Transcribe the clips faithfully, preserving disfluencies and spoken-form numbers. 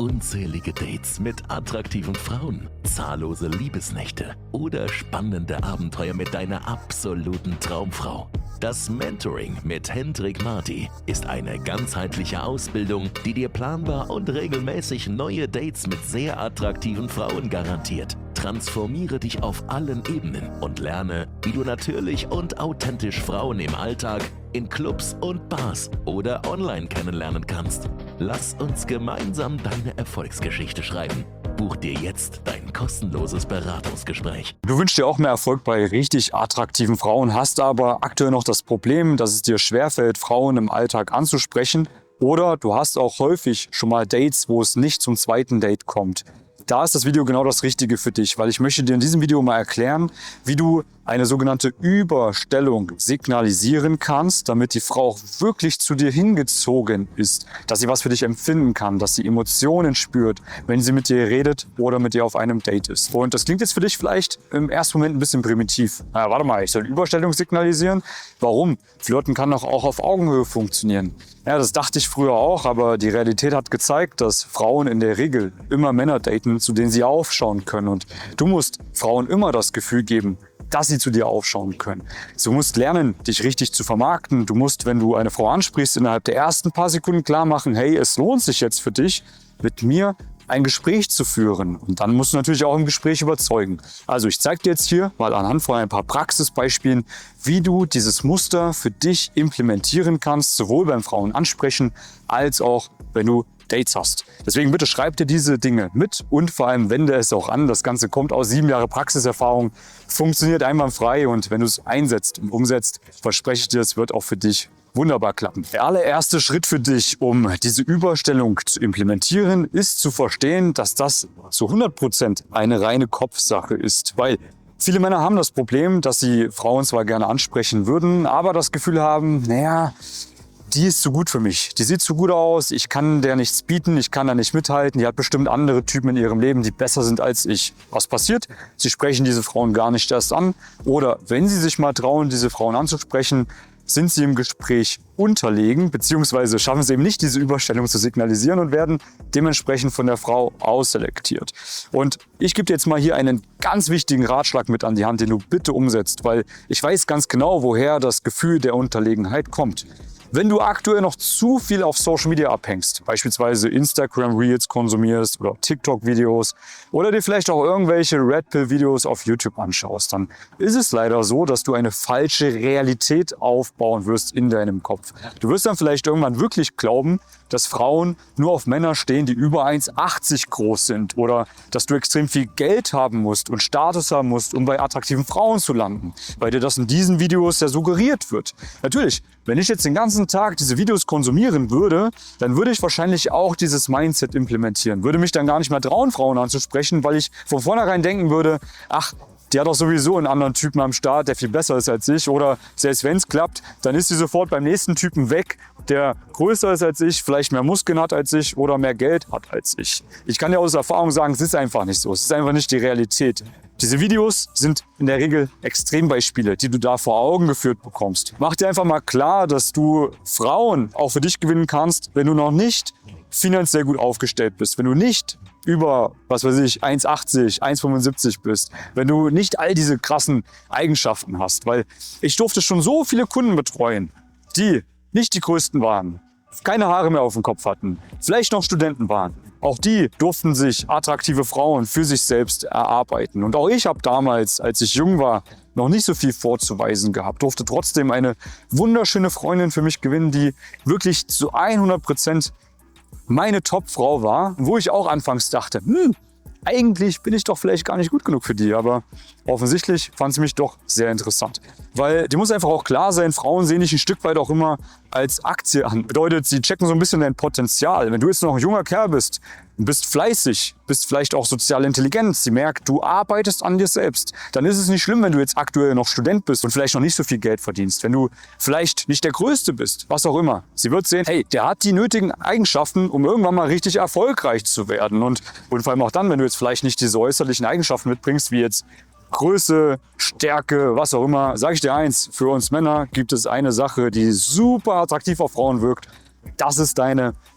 unzählige Dates mit attraktiven Frauen, zahllose Liebesnächte oder spannende Abenteuer mit deiner absoluten Traumfrau. Das Mentoring mit Hendrik Marty ist eine ganzheitliche Ausbildung, die dir planbar und regelmäßig neue Dates mit sehr attraktiven Frauen garantiert. Transformiere dich auf allen Ebenen und lerne, wie du natürlich und authentisch Frauen im Alltag, in Clubs und Bars oder online kennenlernen kannst. Lass uns gemeinsam deine Erfolgsgeschichte schreiben. Buch dir jetzt dein kostenloses Beratungsgespräch. Du wünschst dir auch mehr Erfolg bei richtig attraktiven Frauen, hast aber aktuell noch das Problem, dass es dir schwerfällt, Frauen im Alltag anzusprechen. Oder du hast auch häufig schon mal Dates, wo es nicht zum zweiten Date kommt. Da ist das Video genau das Richtige für dich, weil ich möchte dir in diesem Video mal erklären, wie du eine sogenannte Überstellung signalisieren kannst, damit die Frau auch wirklich zu dir hingezogen ist, dass sie was für dich empfinden kann, dass sie Emotionen spürt, wenn sie mit dir redet oder mit dir auf einem Date ist. Und das klingt jetzt für dich vielleicht im ersten Moment ein bisschen primitiv. Na, warte mal, ich soll Überstellung signalisieren? Warum? Flirten kann doch auch auf Augenhöhe funktionieren. Ja, das dachte ich früher auch, aber die Realität hat gezeigt, dass Frauen in der Regel immer Männer daten, zu denen sie aufschauen können. Und du musst Frauen immer das Gefühl geben, dass sie zu dir aufschauen können. Du musst lernen, dich richtig zu vermarkten. Du musst, wenn du eine Frau ansprichst, innerhalb der ersten paar Sekunden klar machen, hey, es lohnt sich jetzt für dich, mit mir ein Gespräch zu führen. Und dann musst du natürlich auch im Gespräch überzeugen. Also ich zeige dir jetzt hier mal anhand von ein paar Praxisbeispielen, wie du dieses Muster für dich implementieren kannst, sowohl beim Frauen ansprechen, als auch wenn du Dates hast. Deswegen bitte schreib dir diese Dinge mit und vor allem wende es auch an. Das Ganze kommt aus sieben Jahre Praxiserfahrung, funktioniert einwandfrei und wenn du es einsetzt und umsetzt, verspreche ich dir, es wird auch für dich wunderbar klappen. Der allererste Schritt für dich, um diese Überstellung zu implementieren, ist zu verstehen, dass das zu hundert Prozent eine reine Kopfsache ist, weil viele Männer haben das Problem, dass sie Frauen zwar gerne ansprechen würden, aber das Gefühl haben, naja, die ist zu gut für mich, die sieht zu gut aus, ich kann der nichts bieten, ich kann da nicht mithalten, die hat bestimmt andere Typen in ihrem Leben, die besser sind als ich. Was passiert? Sie sprechen diese Frauen gar nicht erst an oder wenn sie sich mal trauen, diese Frauen anzusprechen, sind sie im Gespräch unterlegen, beziehungsweise schaffen sie eben nicht, diese Überstellung zu signalisieren und werden dementsprechend von der Frau ausselektiert. Und ich gebe dir jetzt mal hier einen ganz wichtigen Ratschlag mit an die Hand, den du bitte umsetzt, weil ich weiß ganz genau, woher das Gefühl der Unterlegenheit kommt. Wenn du aktuell noch zu viel auf Social Media abhängst, beispielsweise Instagram Reels konsumierst oder TikTok-Videos oder dir vielleicht auch irgendwelche Red Pill-Videos auf YouTube anschaust, dann ist es leider so, dass du eine falsche Realität aufbauen wirst in deinem Kopf. Du wirst dann vielleicht irgendwann wirklich glauben, dass Frauen nur auf Männer stehen, die über eins Komma achtzig groß sind oder dass du extrem viel Geld haben musst und Status haben musst, um bei attraktiven Frauen zu landen, weil dir das in diesen Videos ja suggeriert wird. Natürlich, wenn ich jetzt den ganzen Tag diese Videos konsumieren würde, dann würde ich wahrscheinlich auch dieses Mindset implementieren, würde mich dann gar nicht mehr trauen, Frauen anzusprechen, weil ich von vornherein denken würde, ach, die hat doch sowieso einen anderen Typen am Start, der viel besser ist als ich. Oder selbst wenn es klappt, dann ist sie sofort beim nächsten Typen weg, der größer ist als ich, vielleicht mehr Muskeln hat als ich oder mehr Geld hat als ich. Ich kann dir aus Erfahrung sagen, es ist einfach nicht so. Es ist einfach nicht die Realität. Diese Videos sind in der Regel Extrembeispiele, die du da vor Augen geführt bekommst. Mach dir einfach mal klar, dass du Frauen auch für dich gewinnen kannst, wenn du noch nicht finanziell gut aufgestellt bist, wenn du nicht über, was weiß ich, eins Komma achtzig, eins Komma fünfundsiebzig bist, wenn du nicht all diese krassen Eigenschaften hast. Weil ich durfte schon so viele Kunden betreuen, die nicht die größten waren, keine Haare mehr auf dem Kopf hatten, vielleicht noch Studenten waren. Auch die durften sich attraktive Frauen für sich selbst erarbeiten. Und auch ich habe damals, als ich jung war, noch nicht so viel vorzuweisen gehabt, durfte trotzdem eine wunderschöne Freundin für mich gewinnen, die wirklich zu hundert Prozent meine Top-Frau war, wo ich auch anfangs dachte, hm, eigentlich bin ich doch vielleicht gar nicht gut genug für die, aber offensichtlich fand sie mich doch sehr interessant. Weil dir muss einfach auch klar sein, Frauen sehen dich ein Stück weit auch immer als Aktie an. Bedeutet, sie checken so ein bisschen dein Potenzial. Wenn du jetzt noch ein junger Kerl bist, bist fleißig, bist vielleicht auch sozial intelligent, sie merkt, du arbeitest an dir selbst, dann ist es nicht schlimm, wenn du jetzt aktuell noch Student bist und vielleicht noch nicht so viel Geld verdienst. Wenn du vielleicht nicht der Größte bist, was auch immer. Sie wird sehen, hey, der hat die nötigen Eigenschaften, um irgendwann mal richtig erfolgreich zu werden. Und, und vor allem auch dann, wenn du jetzt vielleicht nicht diese äußerlichen Eigenschaften mitbringst, wie jetzt Größe, Stärke, was auch immer, sage ich dir eins, für uns Männer gibt es eine Sache, die super attraktiv auf Frauen wirkt. Das ist deine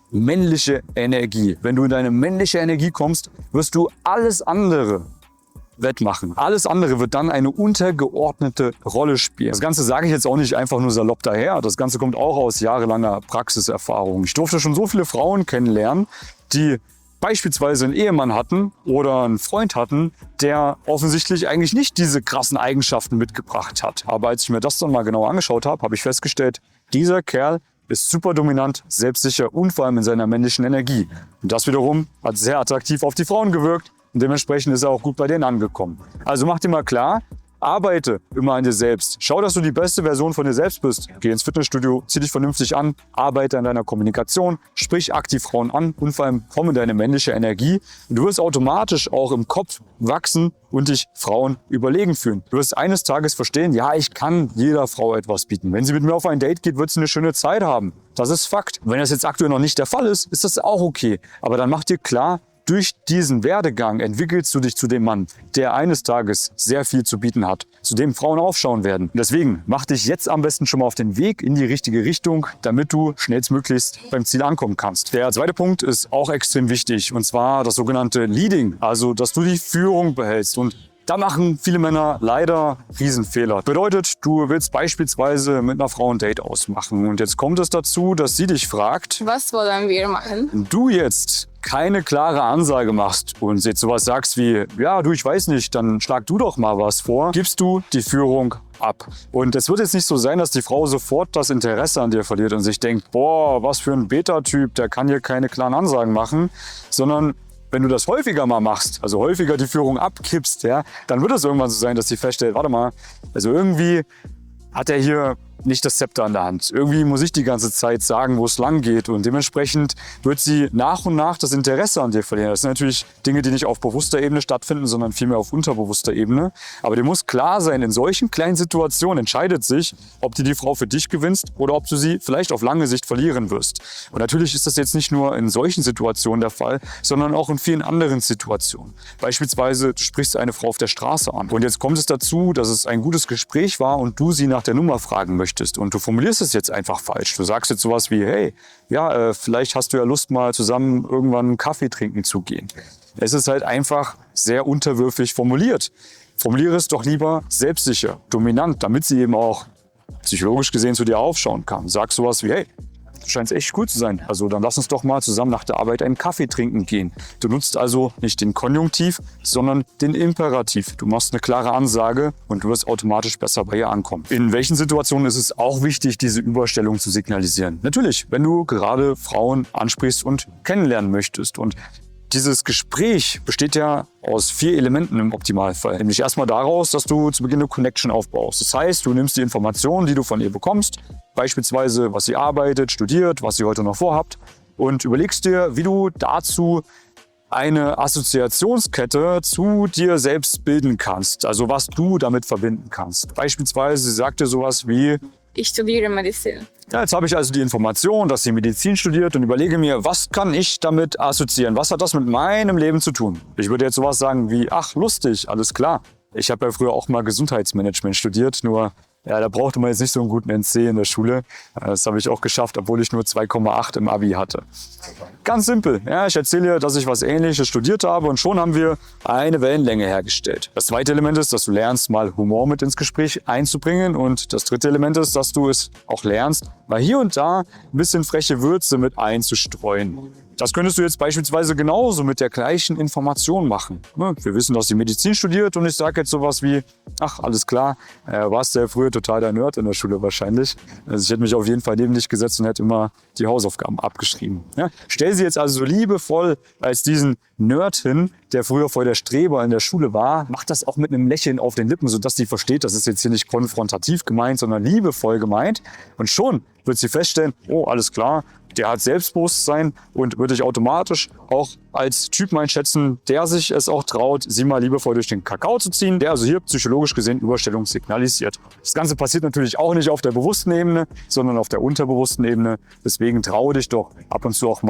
männliche Energie. Wenn du in deine männliche Energie kommst, wirst du alles andere wettmachen. Alles andere wird dann eine untergeordnete Rolle spielen. Das Ganze sage ich jetzt auch nicht einfach nur salopp daher. Das Ganze kommt auch aus jahrelanger Praxiserfahrung. Ich durfte schon so viele Frauen kennenlernen, die beispielsweise einen Ehemann hatten oder einen Freund hatten, der offensichtlich eigentlich nicht diese krassen Eigenschaften mitgebracht hat. Aber als ich mir das dann mal genauer angeschaut habe, habe ich festgestellt, dieser Kerl ist super dominant, selbstsicher und vor allem in seiner männlichen Energie. Und das wiederum hat sehr attraktiv auf die Frauen gewirkt und dementsprechend ist er auch gut bei denen angekommen. Also mach dir mal klar, arbeite immer an dir selbst. Schau, dass du die beste Version von dir selbst bist. Geh ins Fitnessstudio, zieh dich vernünftig an, arbeite an deiner Kommunikation, sprich aktiv Frauen an und vor allem komm in deine männliche Energie. Und du wirst automatisch auch im Kopf wachsen und dich Frauen überlegen fühlen. Du wirst eines Tages verstehen, ja, ich kann jeder Frau etwas bieten. Wenn sie mit mir auf ein Date geht, wird sie eine schöne Zeit haben. Das ist Fakt. Und wenn das jetzt aktuell noch nicht der Fall ist, ist das auch okay. Aber dann mach dir klar, durch diesen Werdegang entwickelst du dich zu dem Mann, der eines Tages sehr viel zu bieten hat, zu dem Frauen aufschauen werden. Und deswegen mach dich jetzt am besten schon mal auf den Weg in die richtige Richtung, damit du schnellstmöglichst beim Ziel ankommen kannst. Der zweite Punkt ist auch extrem wichtig, und zwar das sogenannte Leading, also dass du die Führung behältst. Und da machen viele Männer leider Riesenfehler. Bedeutet, du willst beispielsweise mit einer Frau ein Date ausmachen und jetzt kommt es dazu, dass sie dich fragt, was wollen wir machen? Du jetzt keine klare Ansage machst und jetzt sowas sagst wie, ja, du, ich weiß nicht, dann schlag du doch mal was vor, gibst du die Führung ab. Und es wird jetzt nicht so sein, dass die Frau sofort das Interesse an dir verliert und sich denkt, boah, was für ein Beta-Typ, der kann hier keine klaren Ansagen machen, sondern wenn du das häufiger mal machst, also häufiger die Führung abkippst, ja, dann wird es irgendwann so sein, dass sie feststellt, warte mal, also irgendwie hat er hier nicht das Zepter in der Hand. Irgendwie muss ich die ganze Zeit sagen, wo es lang geht. Und dementsprechend wird sie nach und nach das Interesse an dir verlieren. Das sind natürlich Dinge, die nicht auf bewusster Ebene stattfinden, sondern vielmehr auf unterbewusster Ebene. Aber dir muss klar sein, in solchen kleinen Situationen entscheidet sich, ob du die Frau für dich gewinnst oder ob du sie vielleicht auf lange Sicht verlieren wirst. Und natürlich ist das jetzt nicht nur in solchen Situationen der Fall, sondern auch in vielen anderen Situationen. Beispielsweise, du sprichst eine Frau auf der Straße an. Und jetzt kommt es dazu, dass es ein gutes Gespräch war und du sie nach der Nummer fragen möchtest. Und du formulierst es jetzt einfach falsch. Du sagst jetzt sowas wie, hey, ja, äh, vielleicht hast du ja Lust, mal zusammen irgendwann einen Kaffee trinken zu gehen. Es ist halt einfach sehr unterwürfig formuliert. Formuliere es doch lieber selbstsicher, dominant, damit sie eben auch psychologisch gesehen zu dir aufschauen kann. Sag sowas wie, hey, du scheinst echt cool zu sein. Also dann lass uns doch mal zusammen nach der Arbeit einen Kaffee trinken gehen. Du nutzt also nicht den Konjunktiv, sondern den Imperativ. Du machst eine klare Ansage und du wirst automatisch besser bei ihr ankommen. In welchen Situationen ist es auch wichtig, diese Überstellung zu signalisieren? Natürlich, wenn du gerade Frauen ansprichst und kennenlernen möchtest. Und dieses Gespräch besteht ja aus vier Elementen im Optimalfall. Nämlich erstmal daraus, dass du zu Beginn eine Connection aufbaust. Das heißt, du nimmst die Informationen, die du von ihr bekommst, beispielsweise was sie arbeitet, studiert, was sie heute noch vorhabt, und überlegst dir, wie du dazu eine Assoziationskette zu dir selbst bilden kannst. Also was du damit verbinden kannst. Beispielsweise, sie sagt dir sowas wie, ich studiere Medizin. Ja, jetzt habe ich also die Information, dass sie Medizin studiert und überlege mir, was kann ich damit assoziieren? Was hat das mit meinem Leben zu tun? Ich würde jetzt sowas sagen wie, ach lustig, alles klar. Ich habe ja früher auch mal Gesundheitsmanagement studiert, nur ja, da brauchte man jetzt nicht so einen guten N C in der Schule. Das habe ich auch geschafft, obwohl ich nur zwei Komma acht im Abi hatte. Ganz simpel. Ja, ich erzähle dir, dass ich was Ähnliches studiert habe und schon haben wir eine Wellenlänge hergestellt. Das zweite Element ist, dass du lernst, mal Humor mit ins Gespräch einzubringen. Und das dritte Element ist, dass du es auch lernst, mal hier und da ein bisschen freche Würze mit einzustreuen. Das könntest du jetzt beispielsweise genauso mit der gleichen Information machen. Wir wissen, dass sie Medizin studiert und ich sage jetzt sowas wie, ach, alles klar, äh, warst du ja früher total der Nerd in der Schule wahrscheinlich. Also ich hätte mich auf jeden Fall neben dich gesetzt und hätte immer die Hausaufgaben abgeschrieben. Ja? Stell sie jetzt also so liebevoll als diesen Nerd hin, der früher voll der Streber in der Schule war. Mach das auch mit einem Lächeln auf den Lippen, sodass sie versteht, das ist jetzt hier nicht konfrontativ gemeint, sondern liebevoll gemeint. Und schon wird sie feststellen, oh, alles klar, der hat Selbstbewusstsein und würde dich automatisch auch als Typ einschätzen, der sich es auch traut, sie mal liebevoll durch den Kakao zu ziehen, der also hier psychologisch gesehen Überstellung signalisiert. Das Ganze passiert natürlich auch nicht auf der bewussten Ebene, sondern auf der unterbewussten Ebene. Deswegen traue dich doch ab und zu auch mal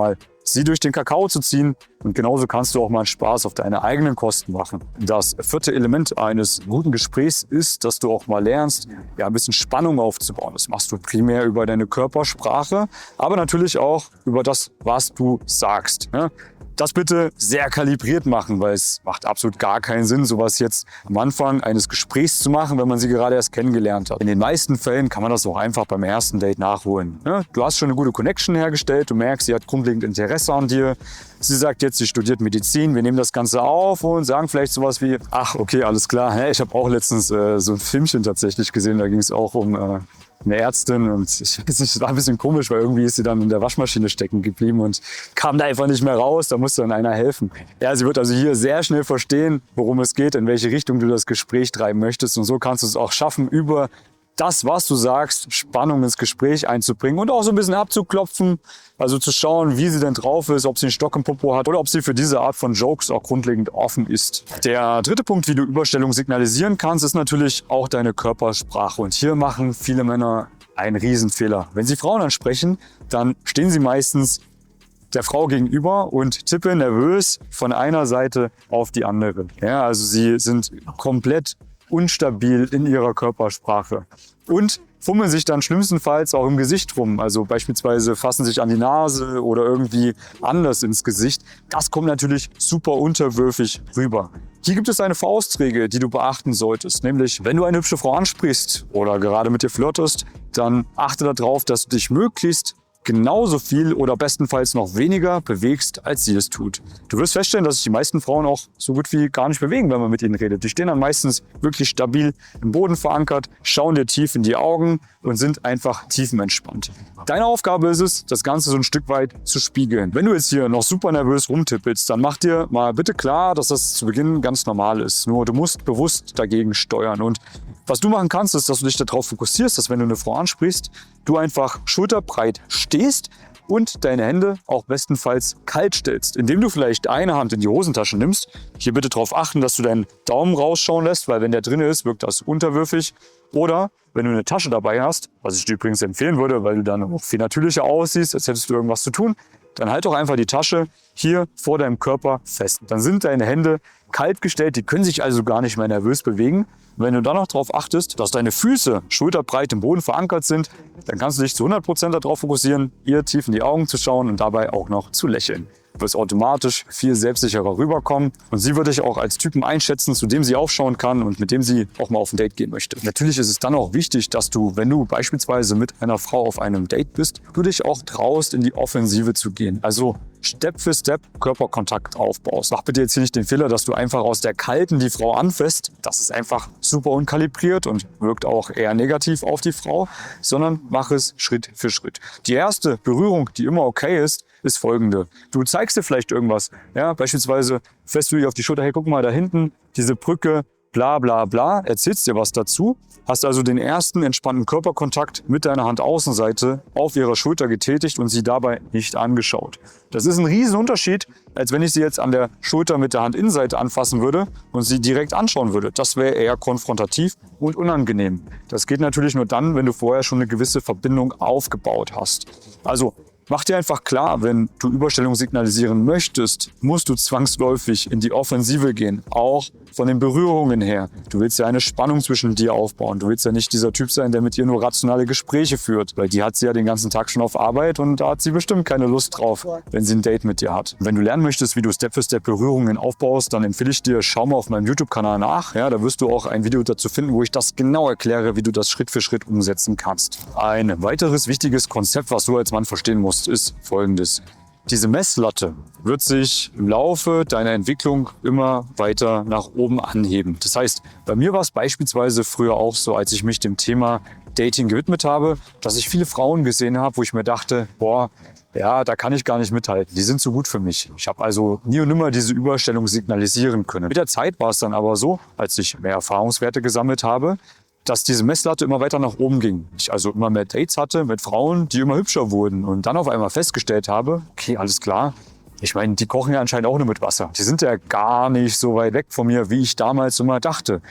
sie durch den Kakao zu ziehen. Und genauso kannst du auch mal Spaß auf deine eigenen Kosten machen. Das vierte Element eines guten Gesprächs ist, dass du auch mal lernst, ja, ein bisschen Spannung aufzubauen. Das machst du primär über deine Körpersprache, aber natürlich auch über das, was du sagst. Ne? Das bitte sehr kalibriert machen, weil es macht absolut gar keinen Sinn, sowas jetzt am Anfang eines Gesprächs zu machen, wenn man sie gerade erst kennengelernt hat. In den meisten Fällen kann man das auch einfach beim ersten Date nachholen. Du hast schon eine gute Connection hergestellt, du merkst, sie hat grundlegend Interesse an dir. Sie sagt jetzt, sie studiert Medizin, wir nehmen das Ganze auf und sagen vielleicht sowas wie, ach okay, alles klar, ich habe auch letztens äh, so ein Filmchen tatsächlich gesehen, da ging es auch um äh, eine Ärztin und ich weiß nicht, das war ein bisschen komisch, weil irgendwie ist sie dann in der Waschmaschine stecken geblieben und kam da einfach nicht mehr raus, da musste dann einer helfen. Ja, sie wird also hier sehr schnell verstehen, worum es geht, in welche Richtung du das Gespräch treiben möchtest und so kannst du es auch schaffen, über das, was du sagst, Spannung ins Gespräch einzubringen und auch so ein bisschen abzuklopfen, also zu schauen, wie sie denn drauf ist, ob sie einen Stock im Popo hat oder ob sie für diese Art von Jokes auch grundlegend offen ist. Der dritte Punkt, wie du Überstellung signalisieren kannst, ist natürlich auch deine Körpersprache. Und hier machen viele Männer einen Riesenfehler. Wenn sie Frauen ansprechen, dann stehen sie meistens der Frau gegenüber und tippen nervös von einer Seite auf die andere. Ja, also sie sind komplett unstabil in ihrer Körpersprache und fummeln sich dann schlimmstenfalls auch im Gesicht rum. Also beispielsweise fassen sich an die Nase oder irgendwie anders ins Gesicht. Das kommt natürlich super unterwürfig rüber. Hier gibt es eine Faustregel, die du beachten solltest. Nämlich, wenn du eine hübsche Frau ansprichst oder gerade mit ihr flirtest, dann achte darauf, dass du dich möglichst genauso viel oder bestenfalls noch weniger bewegst, als sie es tut. Du wirst feststellen, dass sich die meisten Frauen auch so gut wie gar nicht bewegen, wenn man mit ihnen redet. Die stehen dann meistens wirklich stabil im Boden verankert, schauen dir tief in die Augen und sind einfach tiefenentspannt. Deine Aufgabe ist es, das Ganze so ein Stück weit zu spiegeln. Wenn du jetzt hier noch super nervös rumtippelst, dann mach dir mal bitte klar, dass das zu Beginn ganz normal ist. Nur du musst bewusst dagegen steuern. Und was du machen kannst, ist, dass du dich darauf fokussierst, dass wenn du eine Frau ansprichst, du einfach schulterbreit stehst und deine Hände auch bestenfalls kalt stellst, indem du vielleicht eine Hand in die Hosentasche nimmst. Hier bitte darauf achten, dass du deinen Daumen rausschauen lässt, weil wenn der drin ist, wirkt das unterwürfig. Oder wenn du eine Tasche dabei hast, was ich dir übrigens empfehlen würde, weil du dann auch viel natürlicher aussiehst, als hättest du irgendwas zu tun, dann halt doch einfach die Tasche hier vor deinem Körper fest. Dann sind deine Hände kalt gestellt, die können sich also gar nicht mehr nervös bewegen. Wenn du dann noch darauf achtest, dass deine Füße schulterbreit im Boden verankert sind, dann kannst du dich zu hundert Prozent darauf fokussieren, ihr tief in die Augen zu schauen und dabei auch noch zu lächeln. Du wirst automatisch viel selbstsicherer rüberkommen und sie wird dich auch als Typen einschätzen, zu dem sie aufschauen kann und mit dem sie auch mal auf ein Date gehen möchte. Natürlich ist es dann auch wichtig, dass du, wenn du beispielsweise mit einer Frau auf einem Date bist, du dich auch traust, in die Offensive zu gehen. Also Step für Step Körperkontakt aufbaust. Mach bitte jetzt hier nicht den Fehler, dass du einfach aus der Kalten die Frau anfasst. Das ist einfach super unkalibriert und wirkt auch eher negativ auf die Frau, sondern mach es Schritt für Schritt. Die erste Berührung, die immer okay ist, ist folgende. Du zeigst dir vielleicht irgendwas. Ja, beispielsweise fährst du dir auf die Schulter, hey, guck mal da hinten, diese Brücke, bla bla bla, erzählst dir was dazu, hast also den ersten entspannten Körperkontakt mit deiner Handaußenseite auf ihrer Schulter getätigt und sie dabei nicht angeschaut. Das ist ein Riesenunterschied, als wenn ich sie jetzt an der Schulter mit der Handinnenseite anfassen würde und sie direkt anschauen würde. Das wäre eher konfrontativ und unangenehm. Das geht natürlich nur dann, wenn du vorher schon eine gewisse Verbindung aufgebaut hast. Also mach dir einfach klar, wenn du Überstellung signalisieren möchtest, musst du zwangsläufig in die Offensive gehen, auch von den Berührungen her. Du willst ja eine Spannung zwischen dir aufbauen. Du willst ja nicht dieser Typ sein, der mit ihr nur rationale Gespräche führt, weil die hat sie ja den ganzen Tag schon auf Arbeit und da hat sie bestimmt keine Lust drauf, wenn sie ein Date mit dir hat. Wenn du lernen möchtest, wie du Step für Step Berührungen aufbaust, dann empfehle ich dir, schau mal auf meinem YouTube-Kanal nach. Ja, da wirst du auch ein Video dazu finden, wo ich das genau erkläre, wie du das Schritt für Schritt umsetzen kannst. Ein weiteres wichtiges Konzept, was du als Mann verstehen musst, ist folgendes. Diese Messlatte wird sich im Laufe deiner Entwicklung immer weiter nach oben anheben. Das heißt, bei mir war es beispielsweise früher auch so, als ich mich dem Thema Dating gewidmet habe, dass ich viele Frauen gesehen habe, wo ich mir dachte, boah, ja, da kann ich gar nicht mithalten. Die sind zu gut für mich. Ich habe also nie und nimmer diese Überstellung signalisieren können. Mit der Zeit war es dann aber so, als ich mehr Erfahrungswerte gesammelt habe, dass diese Messlatte immer weiter nach oben ging. Ich also immer mehr Dates hatte mit Frauen, die immer hübscher wurden und dann auf einmal festgestellt habe, okay, alles klar, ich meine, die kochen ja anscheinend auch nur mit Wasser. Die sind ja gar nicht so weit weg von mir, wie ich damals immer dachte.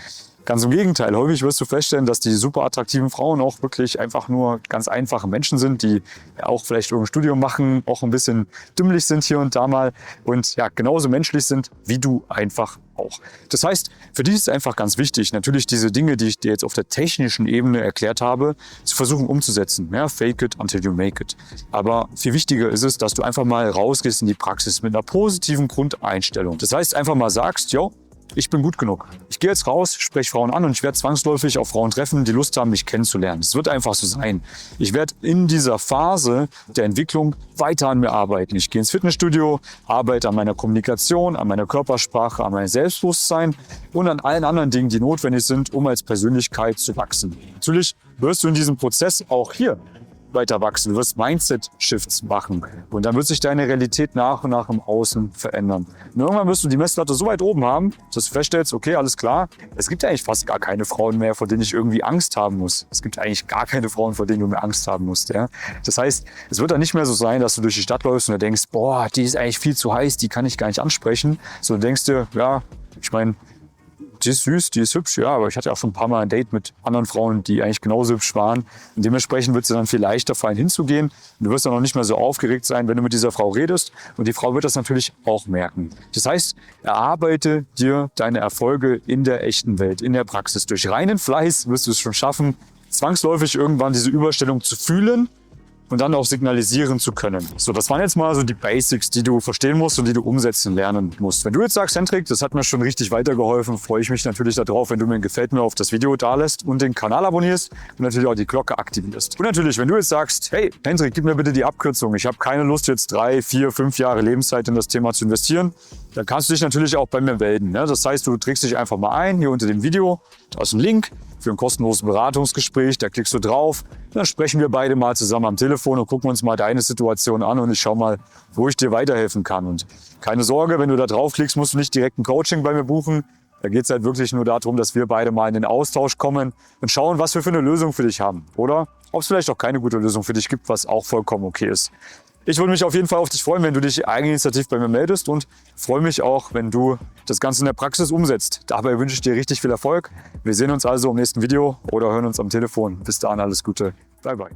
Ganz im Gegenteil, häufig wirst du feststellen, dass die super attraktiven Frauen auch wirklich einfach nur ganz einfache Menschen sind, die ja auch vielleicht irgendein Studium machen, auch ein bisschen dümmlich sind hier und da mal und ja, genauso menschlich sind wie du einfach auch. Das heißt, für dich ist es einfach ganz wichtig, natürlich diese Dinge, die ich dir jetzt auf der technischen Ebene erklärt habe, zu versuchen umzusetzen. Ja, fake it until you make it. Aber viel wichtiger ist es, dass du einfach mal rausgehst in die Praxis mit einer positiven Grundeinstellung. Das heißt, einfach mal sagst, yo, ich bin gut genug. Ich gehe jetzt raus, spreche Frauen an und ich werde zwangsläufig auf Frauen treffen, die Lust haben, mich kennenzulernen. Es wird einfach so sein. Ich werde in dieser Phase der Entwicklung weiter an mir arbeiten. Ich gehe ins Fitnessstudio, arbeite an meiner Kommunikation, an meiner Körpersprache, an meinem Selbstbewusstsein und an allen anderen Dingen, die notwendig sind, um als Persönlichkeit zu wachsen. Natürlich wirst du in diesem Prozess auch hier weiter wachsen. Du wirst Mindset-Shifts machen und dann wird sich deine Realität nach und nach im Außen verändern. Und irgendwann wirst du die Messlatte so weit oben haben, dass du feststellst, okay, alles klar, es gibt ja eigentlich fast gar keine Frauen mehr, vor denen ich irgendwie Angst haben muss. Es gibt eigentlich gar keine Frauen, vor denen du mehr Angst haben musst. Ja? Das heißt, es wird dann nicht mehr so sein, dass du durch die Stadt läufst und du denkst, boah, die ist eigentlich viel zu heiß, die kann ich gar nicht ansprechen. So du denkst dir, ja, ich meine, die ist süß, die ist hübsch, ja, aber ich hatte auch schon ein paar Mal ein Date mit anderen Frauen, die eigentlich genauso hübsch waren. Und dementsprechend wird es dir dann viel leichter fallen, hinzugehen. Und du wirst dann auch nicht mehr so aufgeregt sein, wenn du mit dieser Frau redest. Und die Frau wird das natürlich auch merken. Das heißt, erarbeite dir deine Erfolge in der echten Welt, in der Praxis. Durch reinen Fleiß wirst du es schon schaffen, zwangsläufig irgendwann diese Überstellung zu fühlen und dann auch signalisieren zu können. So, das waren jetzt mal so die Basics, die du verstehen musst und die du umsetzen lernen musst. Wenn du jetzt sagst, Hendrik, das hat mir schon richtig weitergeholfen, freue ich mich natürlich darauf, wenn du mir ein Gefällt mir auf das Video dalässt und den Kanal abonnierst und natürlich auch die Glocke aktivierst. Und natürlich, wenn du jetzt sagst, hey, Hendrik, gib mir bitte die Abkürzung. Ich habe keine Lust, jetzt drei, vier, fünf Jahre Lebenszeit in das Thema zu investieren, dann kannst du dich natürlich auch bei mir melden. Das heißt, du trägst dich einfach mal ein, hier unter dem Video, da ist ein Link für ein kostenloses Beratungsgespräch, da klickst du drauf, dann sprechen wir beide mal zusammen am Telefon und gucken uns mal deine Situation an und ich schau mal, wo ich dir weiterhelfen kann. Und keine Sorge, wenn du da draufklickst, musst du nicht direkt ein Coaching bei mir buchen. Da geht es halt wirklich nur darum, dass wir beide mal in den Austausch kommen und schauen, was wir für eine Lösung für dich haben. Oder ob es vielleicht auch keine gute Lösung für dich gibt, was auch vollkommen okay ist. Ich würde mich auf jeden Fall auf dich freuen, wenn du dich eigeninitiativ bei mir meldest und freue mich auch, wenn du das Ganze in der Praxis umsetzt. Dabei wünsche ich dir richtig viel Erfolg. Wir sehen uns also im nächsten Video oder hören uns am Telefon. Bis dahin alles Gute. Bye, bye.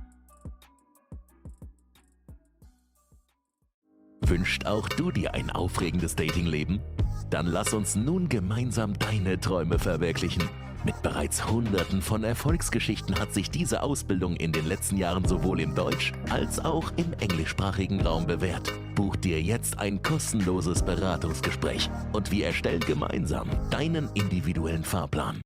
Wünscht auch du dir ein aufregendes Datingleben? Dann lass uns nun gemeinsam deine Träume verwirklichen. Mit bereits Hunderten von Erfolgsgeschichten hat sich diese Ausbildung in den letzten Jahren sowohl im Deutsch- als auch im englischsprachigen Raum bewährt. Buch dir jetzt ein kostenloses Beratungsgespräch und wir erstellen gemeinsam deinen individuellen Fahrplan.